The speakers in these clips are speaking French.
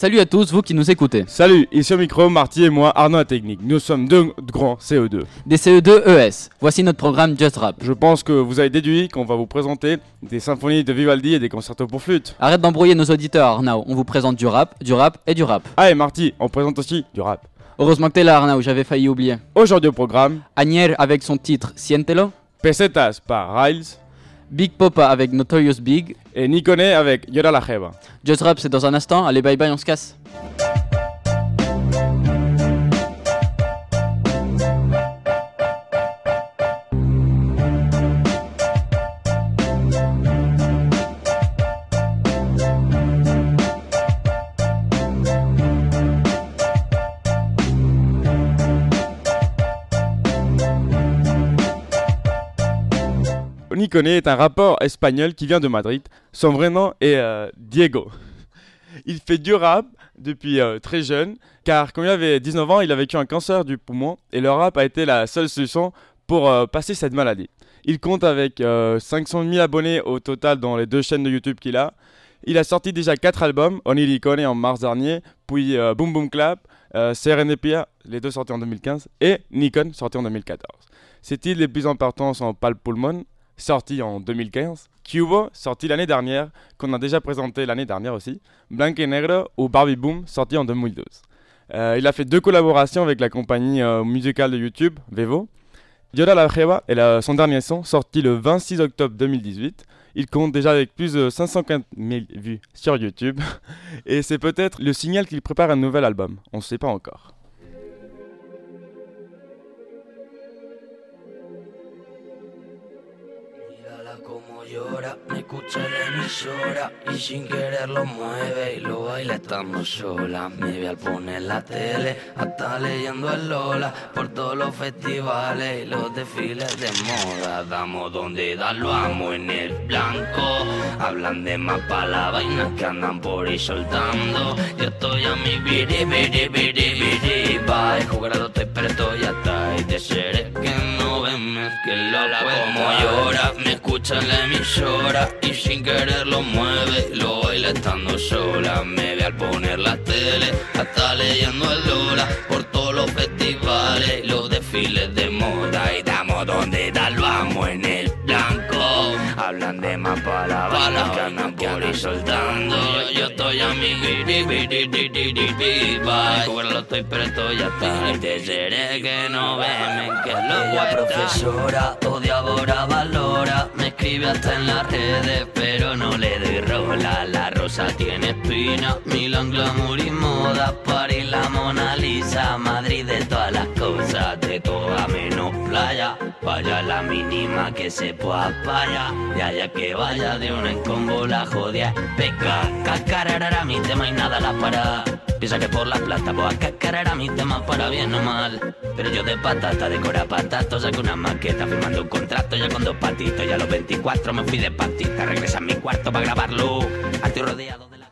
Salut à tous, vous qui nous écoutez. Salut, ici au micro, Marty et moi, Arnaud à Technique. Nous sommes deux grands CE2. Des CE2 ES. Voici notre programme Just Rap. Je pense que vous avez déduit qu'on va vous présenter des symphonies de Vivaldi et des concertos pour flûte. Arrête d'embrouiller nos auditeurs, Arnaud. On vous présente du rap et du rap. Ah, et Marty, on présente aussi du rap. Heureusement que t'es là, Arnaud, j'avais failli oublier. Aujourd'hui au programme, Añer avec son titre Siéntelo. Pesetas par Riles. Big Popa avec Notorious Big. Et Nikone avec Llora la Jeva. Just Rap, c'est dans un instant. Allez, bye bye, on se casse. Nikone est un rappeur espagnol qui vient de Madrid. Son vrai nom est Diego. Il fait du rap depuis très jeune, car quand il avait 19 ans, il a vécu un cancer du poumon et le rap a été la seule solution pour passer cette maladie. Il compte avec 500 000 abonnés au total dans les 2 chaînes de YouTube qu'il a. Il a sorti déjà 4 albums, Oniricone en mars dernier, puis Boom Boom Clap, Serendipia, les 2 sortis en 2015, et Nikon sorti en 2014. Ses titres les plus importants sont Pal Pulmón, sorti en 2015, Cubo, sorti l'année dernière, qu'on a déjà présenté l'année dernière aussi, Blanco y Negro ou Barbie Boom, sorti en 2012. Il a fait 2 collaborations avec la compagnie musicale de YouTube, Vevo. Llora la Jeva est son dernier son, sorti le 26 octobre 2018. Il compte déjà avec plus de 550 000 vues sur YouTube. Et c'est peut-être le signal qu'il prépare un nouvel album, on ne sait pas encore. Llora, me escucha la emisora y sin querer lo mueve y lo baila estando sola. Me ve al poner la tele, hasta leyendo el Lola por todos los festivales y los desfiles de moda. Damos donde da, lo amo en el blanco. Hablan de más pa' la vaina que andan por ahí soltando. Yo estoy a mi biri, biri, biri, biri, bye. Jugado estoy pero estoy hasta y de seres que no ven más que Lola como llora. Me escucha en la emisora y sin querer lo mueve, lo baila estando sola. Me ve al poner la tele, hasta leyendo el Lola por todos los festivales, los desfiles de moda. Y damos donde da, lo amo en el blanco. Hablan de más palabras que andan por ahí soltando. Yo estoy a mi biri, biri, biri, biri, bye. Jugarlo estoy pero estoy hasta y te seré que no ven que lo la profesora odiadora valora. Me escribe hasta en las redes, pero no le doy rola. La rosa tiene espina, Milán, glamour y moda. París, la Mona Lisa, Madrid de todas las cosas, de toda menos playa. Vaya la mínima que se pueda paya, de allá que vaya de una en combo la jodia. Peca, cacararara, mi tema y nada la para. Piensa que por la plata voy a cacarara mi tema para bien o mal. Pero yo de patata, de cora patato, saqué una maqueta firmando un contrato ya con 2 patitos. Y a los 24 me fui de patita, regresa a mi cuarto para grabarlo. Estoy rodeado de la...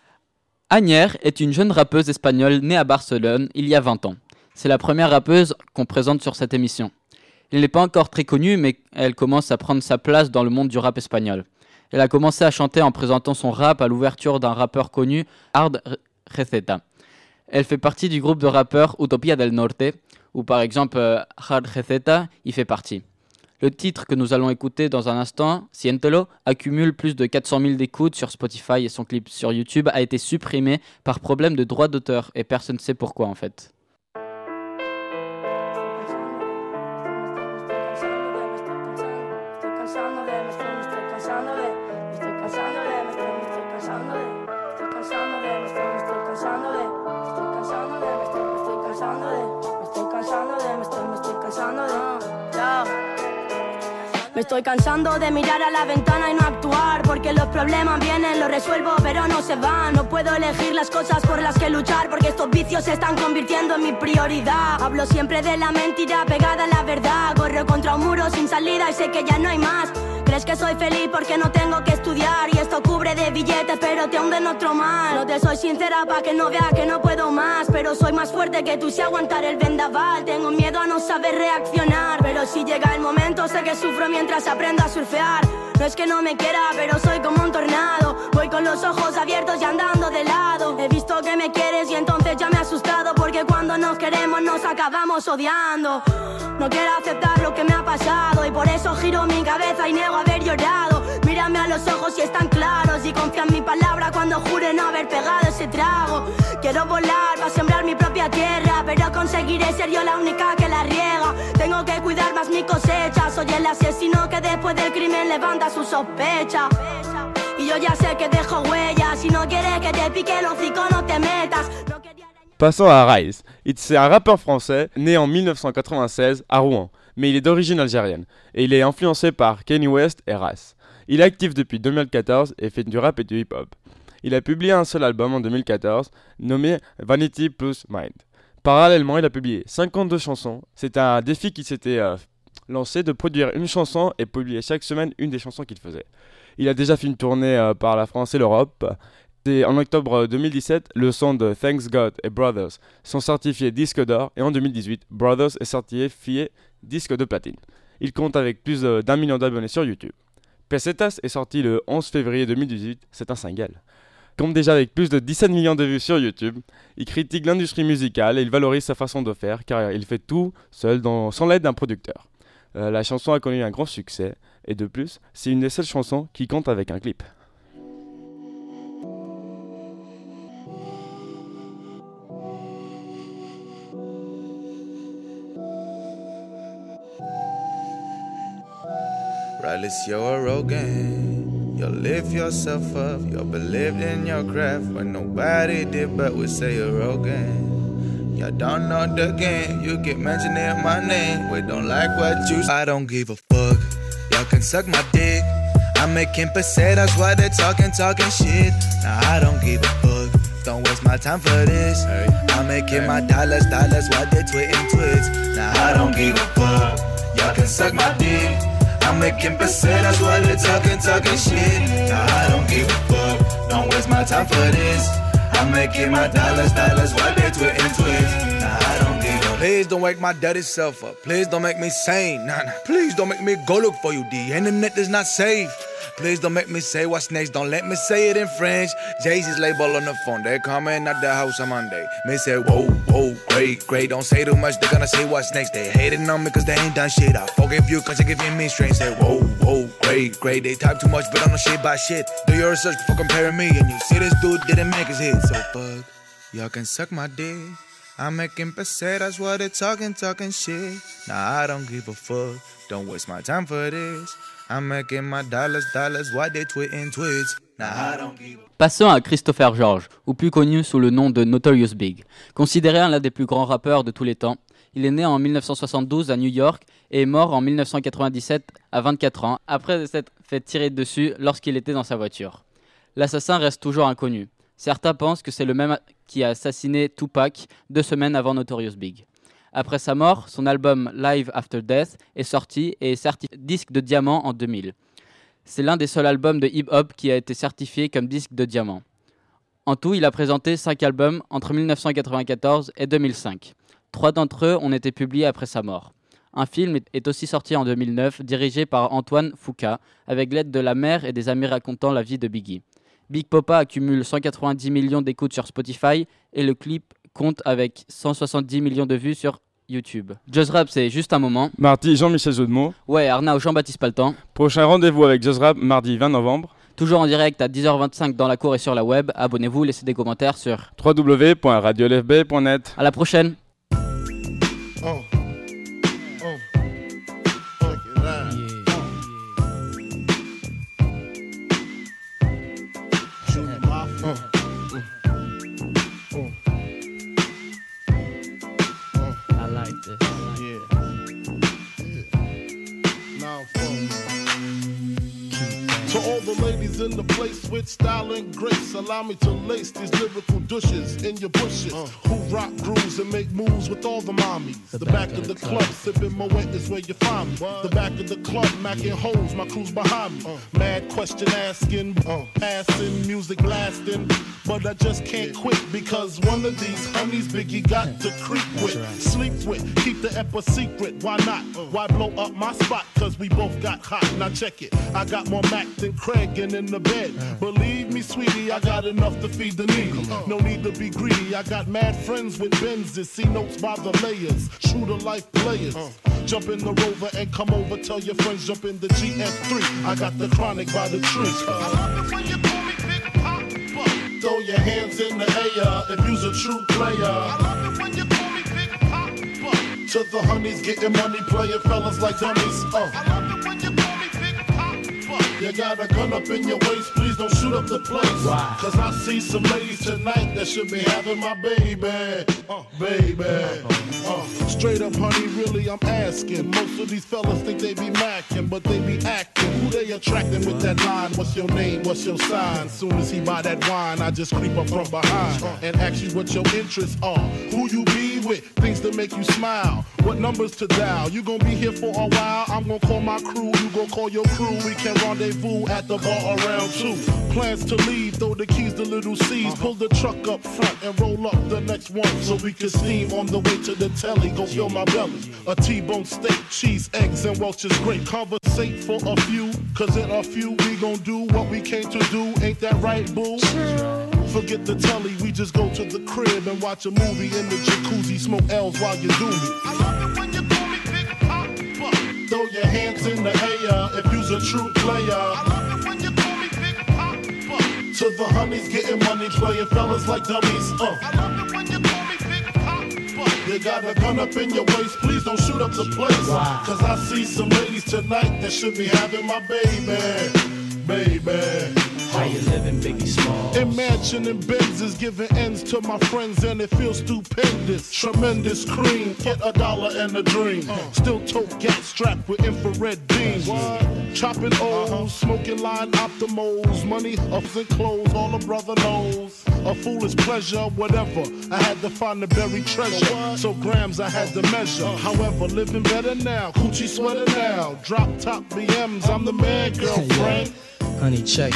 Añer est une jeune rappeuse espagnole née à Barcelone il y a 20 ans. C'est la première rappeuse qu'on présente sur cette émission. Elle n'est pas encore très connue, mais elle commence à prendre sa place dans le monde du rap espagnol. Elle a commencé à chanter en présentant son rap à l'ouverture d'un rappeur connu, Hard Receta. Elle fait partie du groupe de rappeurs Utopía del Norte, où par exemple Hard Receta y fait partie. Le titre que nous allons écouter dans un instant, Siéntelo, accumule plus de 400 000 d'écoutes sur Spotify et son clip sur YouTube a été supprimé par problème de droit d'auteur et personne ne sait pourquoi en fait. Me estoy cansando de mirar a la ventana y no actuar, porque los problemas vienen, los resuelvo pero no se van. No puedo elegir las cosas por las que luchar, porque estos vicios se están convirtiendo en mi prioridad. Hablo siempre de la mentira pegada a la verdad. Corro contra un muro sin salida y sé que ya no hay más. Crees que soy feliz porque no tengo que estudiar, y esto cubre de billetes pero te hunde en otro mal. No te soy sincera pa' que no veas que no puedo más, pero soy más fuerte que tú si aguantar el vendaval. Tengo miedo a no saber reaccionar, pero si llega el momento sé que sufro mientras aprendo a surfear. No es que no me quiera, pero soy como un tornado. Voy con los ojos abiertos y andando de lado. He visto que me quieres y entonces ya me he asustado, porque cuando nos queremos nos acabamos odiando. No quiero aceptar lo que me ha pasado y por eso giro mi cabeza y niego haber llorado. Mírame a los ojos y están claros y confía en mi palabra cuando jure no haber pegado ese trago. Quiero volar para sembrar mi propia tierra, pero conseguiré ser yo la única que la riega. Tengo que cuidar más mi cosecha. Soy el asesino que después del crimen levanta su sospecha. Y yo ya sé que dejo huellas. Si no quieres que te pique el hocico, no te metas. No quería... Passons à Rise. C'est un rappeur français né en 1996 à Rouen, mais il est d'origine algérienne et il est influencé par Kanye West et Ras. Il est actif depuis 2014 et fait du rap et du hip-hop. Il a publié un seul album en 2014 nommé Vanity Plus Mind. Parallèlement, il a publié 52 chansons. C'est un défi qui s'était lancé de produire une chanson et publier chaque semaine une des chansons qu'il faisait. Il a déjà fait une tournée par la France et l'Europe. Et en octobre 2017, le son de Thanks God et Brothers sont certifiés disque d'or et en 2018, Brothers est certifié disque de platine. Il compte avec plus d'1 million d'abonnés sur YouTube. Pesetas est sorti le 11 février 2018, c'est un single. Il compte déjà avec plus de 17 millions de vues sur YouTube. Il critique l'industrie musicale et il valorise sa façon de faire car il fait tout seul sans l'aide d'un producteur. La chanson a connu un grand succès et de plus, c'est une des seules chansons qui compte avec un clip. Regardless, you're arrogant. You lift yourself up. You believed in your craft when nobody did, but we say you're arrogant. You don't know the game. You keep mentioning my name. We don't like what you say. I don't give a fuck. Y'all can suck my dick. I'm making pesetas while they're talking shit. Nah, I don't give a fuck. Don't waste my time for this. I'm making my dollars while they're tweeting twits. Nah, I don't give a fuck. Y'all can suck my dick. I'm making pesetas while they're talking shit. Nah, I don't give a fuck. Don't waste my time for this. I'm making my dollars while they're tweeting twits. Nah, I don't give a fuck. Please don't wake my dirty self up. Please don't make me sane. Nah. Please don't make me go look for you. The internet is not safe. Please don't make me say what's next. Don't let me say it in French. Jay-Z's label on the phone. They coming at the house on Monday. Me say, whoa, great. Don't say too much. They're gonna say what's next. They hating on me cause they ain't done shit. I forgive you cause you're giving me strength. Say, whoa, great. They talk too much but I know shit by shit. Do your research before comparing me. And you see this dude didn't make his hit. So fuck, y'all can suck my dick. I'm making pesetas while they're talking shit. Nah, I don't give a fuck. Don't waste my time for this. I'm making my dollars while they tweeting tweets. Nah, I don't give a... Passons à Christopher George, ou plus connu sous le nom de Notorious Big. Considéré l'un des plus grands rappeurs de tous les temps, il est né en 1972 à New York et est mort en 1997 à 24 ans, après s'être fait tirer dessus lorsqu'il était dans sa voiture. L'assassin reste toujours inconnu. Certains pensent que c'est le même qui a assassiné Tupac 2 semaines avant Notorious Big. Après sa mort, son album Live After Death est sorti et est certifié disque de diamant en 2000. C'est l'un des seuls albums de hip-hop qui a été certifié comme disque de diamant. En tout, il a présenté 5 albums entre 1994 et 2005. 3 d'entre eux ont été publiés après sa mort. Un film est aussi sorti en 2009, dirigé par Antoine Fuqua, avec l'aide de la mère et des amis racontant la vie de Biggie. Big Poppa accumule 190 millions d'écoutes sur Spotify et le clip compte avec 170 millions de vues sur YouTube. Just Rap, c'est juste un moment. Mardi, Jean-Michel Jodemont. Ouais, Arnaud, Jean-Baptiste Paltan. Prochain rendez-vous avec Just Rap, mardi 20 novembre. Toujours en direct à 10h25 dans la cour et sur la web. Abonnez-vous, laissez des commentaires sur www.radiolfb.net. À la prochaine. To all the ladies ladies in the place with style and grace. Allow me to lace these lyrical douches in your bushes. Who rock grooves and make moves with all the mommies. The back of the club, sipping Moet is where you find me. The back of the club, macking holes, my crew's behind me. Mad question asking, passing, music blasting. But I just can't quit because one of these honeys Biggie got to creep with, sleep with, keep the ep a secret. Why not? Why blow up my spot? Cause we both got hot. Now check it. I got more Mac than Craig and in the bed. Believe me, sweetie, I got enough to feed the needy. No need to be greedy. I got mad friends with Benzes. See notes by the layers. True to life players. Jump in the Rover and come over. Tell your friends jump in the GS3. I got the chronic by the tree. I love it when you call me Big Papa. Throw your hands in the air if you's a true player. I love it when you call me Big Papa. To the honeys getting money, playing fellas like dummies. I love it when you call me Big Papa. You got a gun up in your waist, please don't shoot up the place. Why? Cause I see some ladies tonight that should be having my baby. Baby. Straight up, honey, really, I'm asking. Most of these fellas think they be macking, but they be acting. Who they attracting with that line? What's your name? What's your sign? Soon as he buy that wine, I just creep up from behind and ask you what your interests are. Who you be with? Things that make you smile. What numbers to dial? You gon' be here for a while. I'm gon' call my crew. You gon' call your crew. We can rendezvous at the bar around 2. Plans to leave, throw the keys to little C's. Pull the truck up front and roll up the next one so we can steam on the way to the telly. Go fill my belly. A T-bone steak, cheese, eggs, and Welch's grape. Conversate for a few, cause in a few we gon' do what we came to do. Ain't that right, boo? Forget the telly, we just go to the crib and watch a movie in the jacuzzi. Smoke L's while you do me. I love it when you call me Big Papa. Throw your hands in the air if you's a true player. I love it when you call me Big Papa. To the honeys getting money, playing fellas like dummies. I love it when you call me Big Papa. You got a gun up in your waist, please don't shoot up the place. Wow. Cause I see some ladies tonight that should be having my baby. Baby. How you living, Biggie Smalls? Imagine in Benzes giving ends to my friends and it feels stupendous. Tremendous cream, get $1 and a dream. Still tote gas strapped with infrared beams. Chopping O's, smoking line optimals. Money, ups and clothes, all a brother knows. A foolish pleasure, whatever. I had to find the buried treasure. So grams I had to measure. However, living better now. Coochie sweater now. Drop top BMs, I'm the man, girlfriend. Honey, check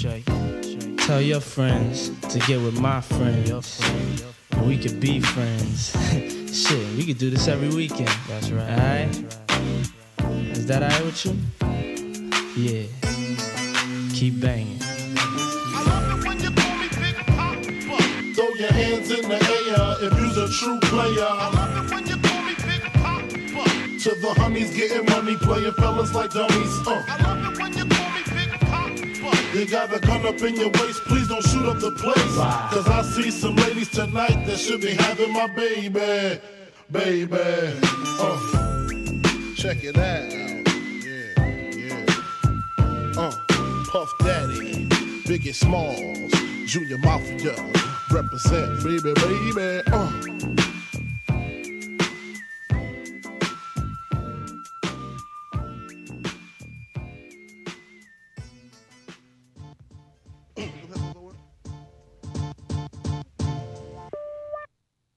it. Tell your friends to get with my friends. We could be friends. Shit, we could do this every weekend. That's right. Alright? Is that alright with you? Yeah. Keep banging. I love it when you call me Big Papa. Throw your hands in the air if you's a true player. I love it when you call me Big Papa. To the honeys getting money, playing fellas like dummies. I love it when you call me Big Papa. You got a gun up in your waist, please don't shoot up the place. Cause I see some ladies tonight that should be having my baby. Baby. Check it out. Puff Daddy, Biggie Smalls, Junior Mafia, represent, baby.